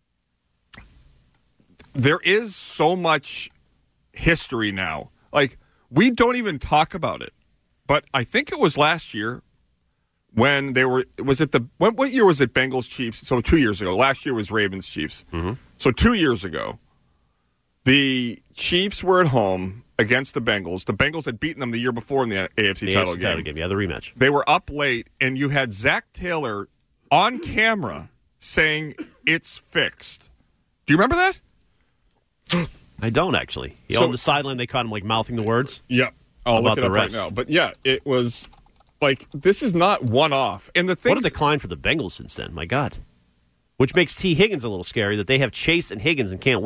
there is so much history now. Like we don't even talk about it. But I think it was last year when they were. Was it the when, what year was it? Bengals Chiefs. So two years ago. Last year was Ravens Chiefs.
Mm-hmm.
So two years ago, the Chiefs were at home against the Bengals. The Bengals had beaten them the year before in the A F C
the
title
A F C
game.
title game. Yeah, the rematch.
They were up late, and you had Zach Taylor on camera saying it's fixed. Do you remember that?
I don't actually. He,
So-
on the sideline, they caught him like mouthing the words.
Yep. I'll
about
look it
the
up
refs.
right now. But yeah, it was like this is not one off. And the thing
What a decline for the Bengals since then. My God. Which makes T. Higgins a little scary that they have Chase and Higgins and can't win.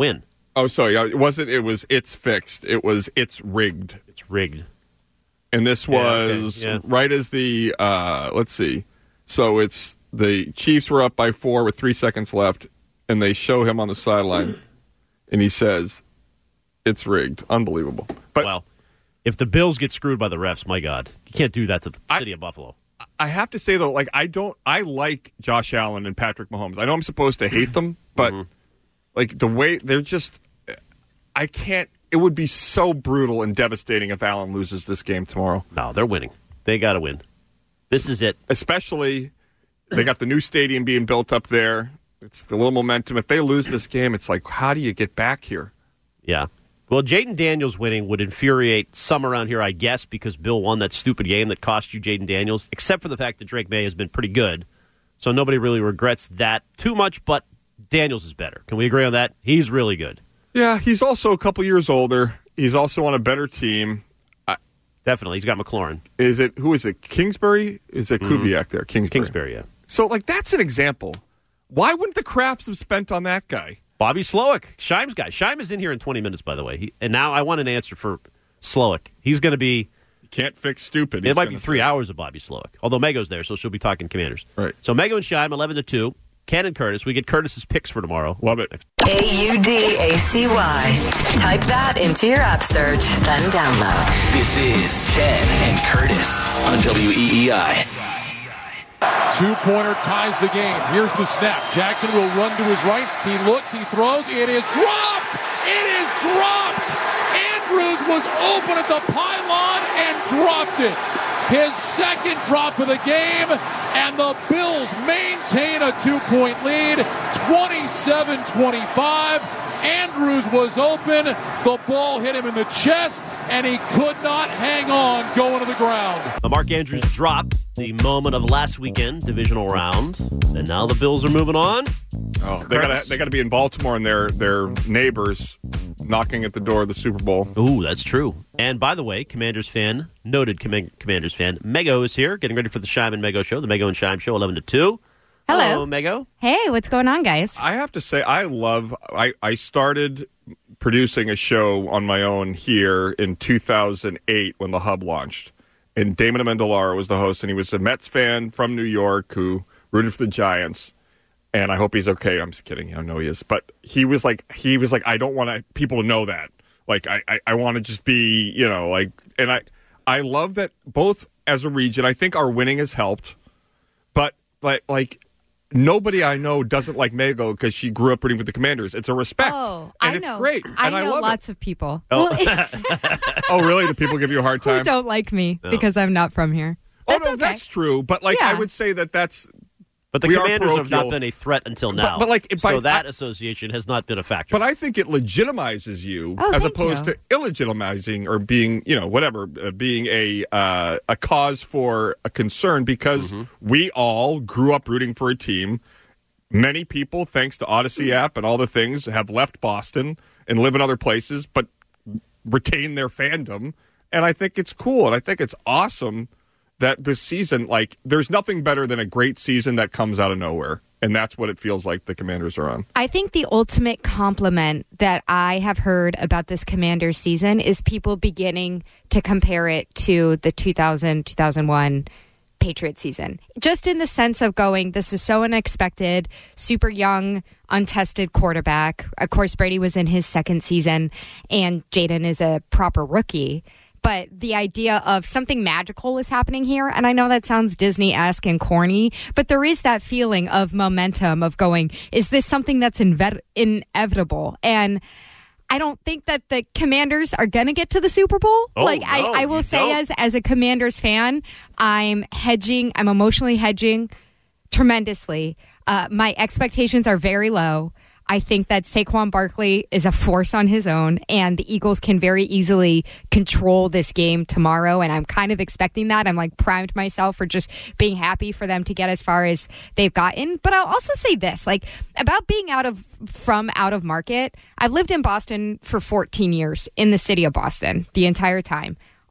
Oh, sorry. It wasn't. It was. It's fixed. It was. It's rigged.
It's rigged.
And this was
yeah, okay, yeah.
right as the. Uh, let's see. So it's the Chiefs were up by four with three seconds left, and they show him on the sideline, and he says, "It's rigged." Unbelievable. But
well, if the Bills get screwed by the refs, my God, you can't do that to the city
I,
of Buffalo.
I have to say though, like I don't. I like Josh Allen and Patrick Mahomes. I know I'm supposed to hate them, but. Mm-hmm. Like, the way they're just, I can't, it would be so brutal and devastating if Allen loses this game tomorrow.
No, they're winning. They got to win. This is it.
Especially, they got the new stadium being built up there. It's the little momentum. If they lose this game, it's like, how do you get back here?
Yeah. Well, Jaden Daniels winning would infuriate some around here, I guess, because Bill won that stupid game that cost you Jaden Daniels, except for the fact that Drake May has been pretty good. So nobody really regrets that too much, but Daniels is better. Can we agree on that? He's really good.
Yeah, he's also a couple years older. He's also on a better team. I,
Definitely. He's got McLaurin.
Is it, who is it, Kingsbury? Is it mm-hmm. Kubiak there? Kingsbury.
Kingsbury, yeah.
So, like, that's an example. Why wouldn't the Crafts have spent on that guy?
Bobby Slowick, Scheim's guy. Scheim is in here in twenty minutes, by the way. He, and now I want an answer for Slowick. He's going to be...
You can't fix stupid.
It might be three say. hours of Bobby Slowick. Although Mego's there, so she'll be talking Commanders.
Right.
So Mego and Scheim, eleven to two. Ken and Curtis. We get Curtis's picks for tomorrow.
Love it.
A U D A C Y. Type that into your app search, then download.
This is Ken and Curtis on W E E I.
Two-pointer ties the game. Here's the snap. Jackson will run to his right. He looks, he throws. It is dropped! It is dropped! Andrews was open at the pylon and dropped it. His second drop of the game, and the Bills maintain a two-point lead, twenty-seven twenty-five. Andrews was open. The ball hit him in the chest, and he could not hang on going to the ground.
The Mark Andrews drop, the moment of last weekend, divisional round. And now the Bills are moving on.
Oh, they got they got to be in Baltimore, and their their neighbors knocking at the door of the Super Bowl.
Ooh, that's true. And by the way, Commanders fan, noted Com- Commanders fan, Mego is here, getting ready for the Scheim and Mego show, the Mego and Scheim show, eleven to two.
Hello.
Hello, Mego.
Hey, what's going on, guys?
I have to say, I love, I, I started producing a show on my own here in two thousand eight when the Hub launched. And Damon Amendolara was the host, and he was a Mets fan from New York who rooted for the Giants. And I hope he's okay. I'm just kidding. I know he is. But he was like, he was like, I don't want people to know that. Like, I, I, I want to just be, you know, like, and I, I love that both as a region, I think our winning has helped. But, like, like nobody I know doesn't like Mego because she grew up rooting for the Commanders. It's a respect.
Oh,
and
I
it's
know.
great.
I
and
know
I love
lots
it.
of people.
Oh. Oh, really? Do people give you a hard time?
Who don't like me
No.
because I'm not from here.
Oh,
That's
no,
okay.
that's true. But, like,
Yeah.
I would say that that's...
But the
we are
Commanders have not
parochial.
been a threat until now.
But, but like,
so
by,
that
I,
association has not been a factor.
But I think it legitimizes you
Oh,
as
thank
opposed
you.
to illegitimizing or being, you know, whatever, uh, being a uh, a cause for a concern because
Mm-hmm.
we all grew up rooting for a team. Many people, thanks to Odyssey app and all the things, have left Boston and live in other places, but retain their fandom. And I think it's cool, and I think it's awesome that this season, like, there's nothing better than a great season that comes out of nowhere. And that's what it feels like the Commanders are on.
I think the ultimate compliment that I have heard about this Commanders season is people beginning to compare it to the two thousand, two thousand one Patriot season. Just in the sense of going, this is so unexpected, super young, untested quarterback. Of course, Brady was in his second season, and Jaden is a proper rookie. But the idea of something magical is happening here, and I know that sounds Disney-esque and corny, but there is that feeling of momentum of going, is this something that's inve- inevitable? And I don't think that the Commanders are going to get to the Super Bowl.
Oh,
like
no,
I, I will
you
say
don't.
as, as a Commanders fan, I'm hedging, I'm emotionally hedging tremendously. Uh, my expectations are very low. I think that Saquon Barkley is a force on his own, and the Eagles can very easily control this game tomorrow, and I'm kind of expecting that. I'm like primed myself for just being happy for them to get as far as they've gotten. But I'll also say this, like, about being out of from out of market. I've lived in Boston for fourteen years, in the city of Boston, the entire time.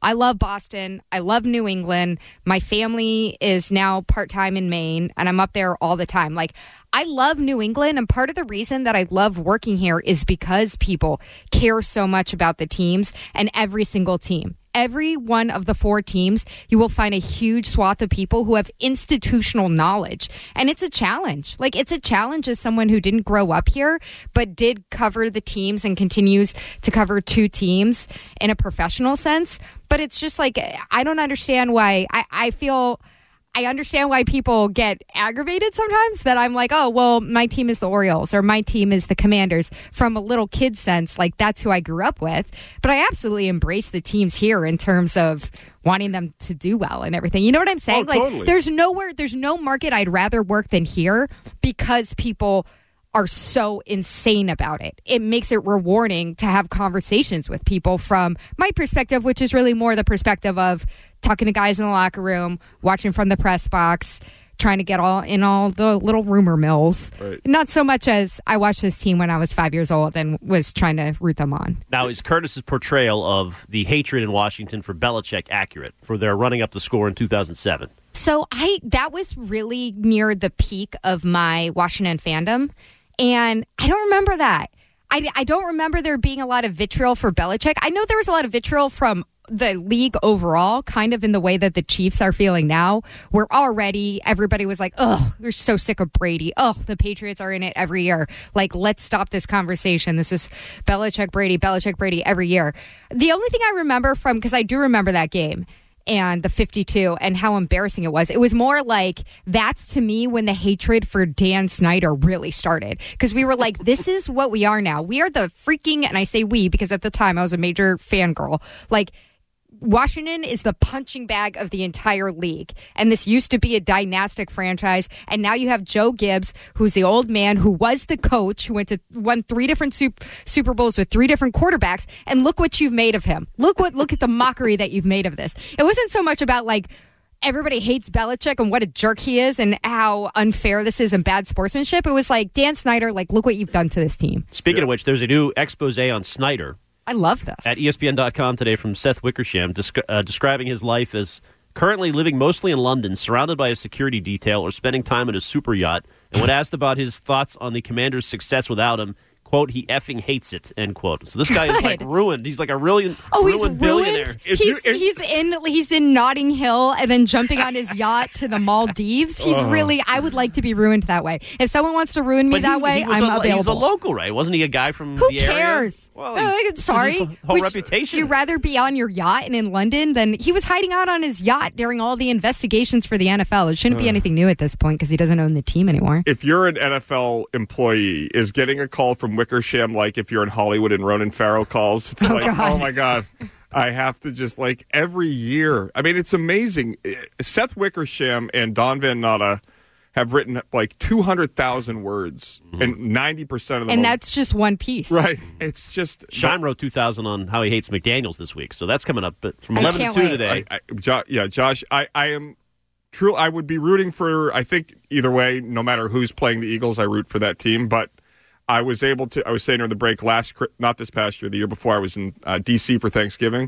I love Boston. I love New England. My family is now part-time in Maine, and I'm up there all the time. Like, I love New England, and part of the reason that I love working here is because people care so much about the teams and every single team. Every one of the four teams, you will find a huge swath of people who have institutional knowledge. And it's a challenge. Like, it's a challenge as someone who didn't grow up here, but did cover the teams and continues to cover two teams in a professional sense. But it's just like, I don't understand why. I, I feel... I understand why people get aggravated sometimes that I'm like, oh, well, my team is the Orioles or my team is the Commanders from a little kid sense. Like, that's who I grew up with. But I absolutely embrace the teams here in terms of wanting them to do well and everything. You know what I'm saying?
Oh, totally.
Like, there's nowhere, there's no market I'd rather work than here because people are so insane about it. It makes it rewarding to have conversations with people from my perspective, which is really more the perspective of talking to guys in the locker room, watching from the press box, trying to get all in all the little rumor mills.
Right.
Not so much as I watched this team when I was five years old and was trying to root them on.
Now, is Curtis's portrayal of the hatred in Washington for Belichick accurate for their running up the score in two thousand seven?
So I that was really near the peak of my Washington fandom. And I don't remember that. I, I don't remember there being a lot of vitriol for Belichick. I know there was a lot of vitriol from the league overall, kind of in the way that the Chiefs are feeling now, where already everybody was like, ugh, we're so sick of Brady. Ugh, the Patriots are in it every year. Like, let's stop this conversation. This is Belichick, Brady, Belichick, Brady every year. The only thing I remember from, because I do remember that game, and the fifty-two and how embarrassing it was. It was more like, that's to me when the hatred for Dan Snyder really started. Because we were like, this is what we are now. We are the freaking, and I say we because at the time I was a major fangirl, like, Washington is the punching bag of the entire league. And this used to be a dynastic franchise. And now you have Joe Gibbs, who's the old man who was the coach, who went to won three different super, Super Bowls with three different quarterbacks. And look what you've made of him. Look what look at the mockery that you've made of this. It wasn't so much about like everybody hates Belichick and what a jerk he is and how unfair this is and bad sportsmanship. It was like, Dan Snyder, like, look what you've done to this team.
Speaking yeah. of which, there's a new expose on Snyder.
I love this.
At E S P N dot com today from Seth Wickersham, descri- uh, describing his life as currently living mostly in London, surrounded by a security detail or spending time in a super yacht. And when asked about his thoughts on the Commanders' success without him, quote, he effing hates it, end quote. So this guy is like ruined. He's like a really
oh,
ruined
he's ruined?
billionaire.
He's, you, if, he's in he's in Notting Hill and then jumping on his yacht to the Maldives. He's uh, really, I would like to be ruined that way. If someone wants to ruin me
he,
that way, I'm
a,
available.
He's a local, right? Wasn't he a guy from
Who
the area?
Who cares?
Well,
uh, sorry.
His whole
Which,
reputation.
You'd rather be on your yacht and in London than he was hiding out on his yacht during all the investigations for the N F L. It shouldn't uh, be anything new at this point because he doesn't own the team anymore.
If you're an N F L employee, is getting a call from Wickersham like if you're in Hollywood and Ronan Farrow calls, it's
oh,
like,
God.
oh my God, I have to just like every year. I mean, it's amazing. Seth Wickersham and Don Van Natta have written like two hundred thousand words, mm-hmm. and ninety percent of them.
And
are,
that's just one piece.
Right. It's just.
Shime wrote two thousand on how he hates McDaniels this week, so that's coming up but from eleven to two
wait.
today.
I, I, jo- yeah, Josh, I, I am. True, I would be rooting for, I think, either way, no matter who's playing the Eagles, I root for that team, but I was able to, I was saying during the break last, not this past year, the year before, I was in uh, D C for Thanksgiving.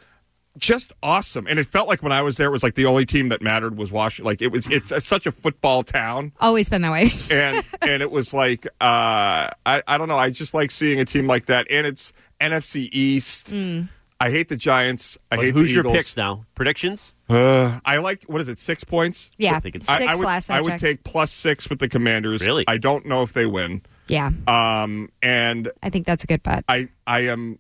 Just awesome. And it felt like when I was there, it was like the only team that mattered was Washington. Like it was, it's a, such a football town.
Always been that way.
and and it was like, uh, I, I don't know, I just like seeing a team like that. And it's N F C East. Mm. I hate the Giants. I
well,
hate
who's
the
your
Eagles.
picks now? Predictions?
Uh, I like, what is it, six points?
Yeah,
I think it's
six
I, I would,
last I
I would
checked.
take plus six with the Commanders.
Really?
I don't know if they win.
Yeah.
Um, and
I think that's a good bet.
I, I am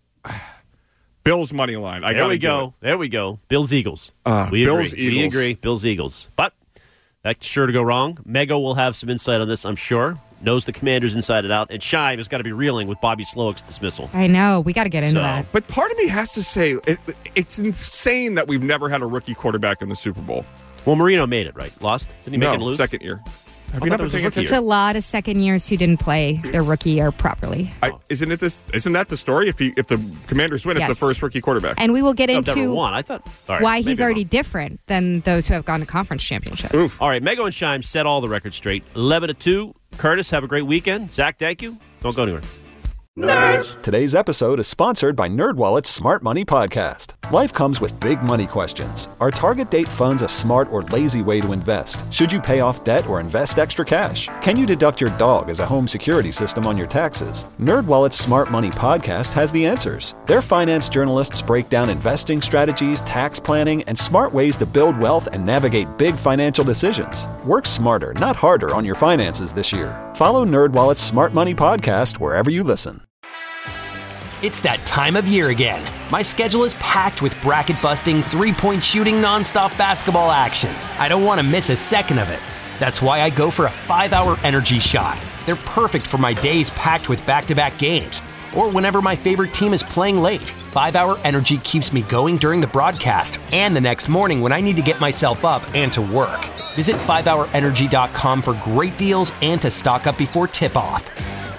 Bills money line. I
there we
do
go.
It.
There we go. Bills Eagles.
Uh,
we
Bills
agree.
Eagles.
We agree. Bills Eagles. But that's sure to go wrong. Mego will have some insight on this, I'm sure. Knows the Commanders inside and out. And Shime has got to be reeling with Bobby Slowick's dismissal.
I know. We got to get into
so.
that.
But part of me has to say, it, it's insane that we've never had a rookie quarterback in the Super Bowl.
Well, Marino made it, right? Lost? Didn't he make
no,
it lose?
second year. Have
I
you not
thought it
been
was
paying
a
It's a lot of second years who didn't play their rookie year properly.
I, isn't it this? Isn't that the story? If he, if the Commanders win,
Yes.
it's the first rookie quarterback.
And we will get
No,
into
never won. I thought, all right,
why he's
maybe
already
wrong.
different than those who have gone to conference championships.
Oof.
All right, Mego and Shime set all the records straight. eleven to two. Curtis, have a great weekend. Zach, thank you. Don't go anywhere.
Nerds! Today's episode is sponsored by NerdWallet's Smart Money Podcast. Life comes with big money questions. Are target date funds a smart or lazy way to invest? Should you pay off debt or invest extra cash? Can you deduct your dog as a home security system on your taxes? NerdWallet's Smart Money Podcast has the answers. Their finance journalists break down investing strategies, tax planning, and smart ways to build wealth and navigate big financial decisions. Work smarter, not harder on your finances this year. Follow NerdWallet's Smart Money Podcast wherever you listen.
It's that time of year again. My schedule is packed with bracket-busting, three-point shooting, nonstop basketball action. I don't want to miss a second of it. That's why I go for a five-hour energy shot. They're perfect for my days packed with back-to-back games, or whenever my favorite team is playing late. five-hour energy keeps me going during the broadcast and the next morning when I need to get myself up and to work. Visit five hour energy dot com for great deals and to stock up before tip-off.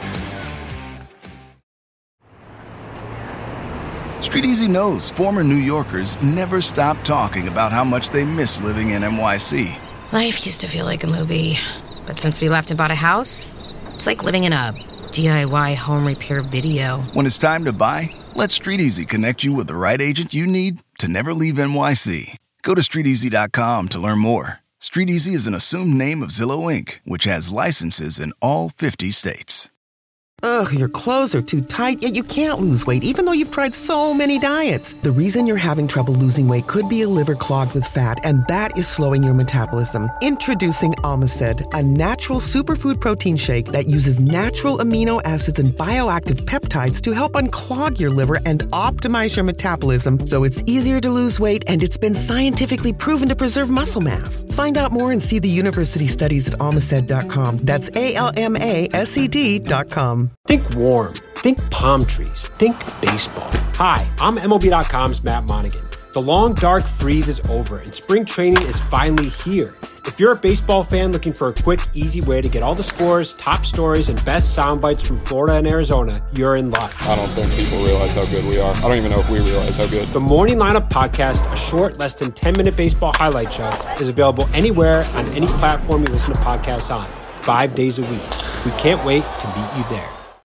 Street Easy knows former New Yorkers never stop talking about how much they miss living in N Y C.
Life used to feel like a movie, but since we left and bought a house, it's like living in a D I Y home repair video.
When it's time to buy, let Street Easy connect you with the right agent you need to never leave N Y C. Go to street easy dot com to learn more. Street Easy is an assumed name of Zillow Incorporated, which has licenses in all fifty states.
Ugh, your clothes are too tight, yet you can't lose weight even though you've tried so many diets. The reason you're having trouble losing weight could be a liver clogged with fat, and that is slowing your metabolism. Introducing Omicid, a natural superfood protein shake that uses natural amino acids and bioactive peptides to help unclog your liver and optimize your metabolism so it's easier to lose weight, and it's been scientifically proven to preserve muscle mass. Find out more and see the university studies at almaced dot com. That's A L M A S E D dot com.
Think warm. Think palm trees. Think baseball. Hi, I'm M L B dot com's Matt Monaghan. The long, dark freeze is over, and spring training is finally here. If you're a baseball fan looking for a quick, easy way to get all the scores, top stories, and best sound bites from Florida and Arizona, you're in luck.
I don't think people realize how good we are. I don't even know if we realize how good.
The Morning Lineup Podcast, a short, less than ten-minute baseball highlight show, is available anywhere on any platform you listen to podcasts on, five days a week. We can't wait to meet you there.